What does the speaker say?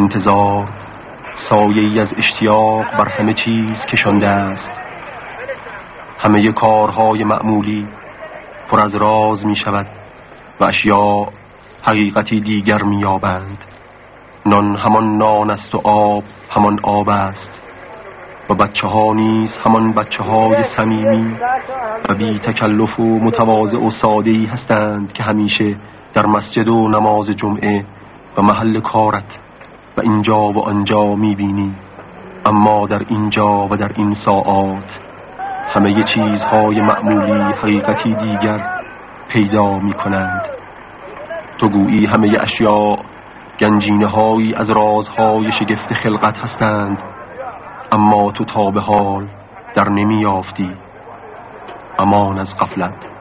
انتظار سایه‌ای از اشتیاق بر همه چیز کشانده است. همه کارهای معمولی پر از راز می شود و اشیاء حقیقتی دیگر می یابند. نان همان نان است و آب همان آب است و بچه ها نیز همان بچه های صمیمی و بی تکلف و متواضع و ساده‌ای هستند که همیشه در مسجد و نماز جمعه و محل کارت و اینجا و آنجا می بینی. اما در اینجا و در این ساعات همه چیزهای معمولی حقیقتی دیگر پیدا می کنند. تو گویی همه اشیاء گنجینه هایی از رازهای شگفت خلقت هستند، اما تو تا به حال در نمی یافتی. امان از غفلت.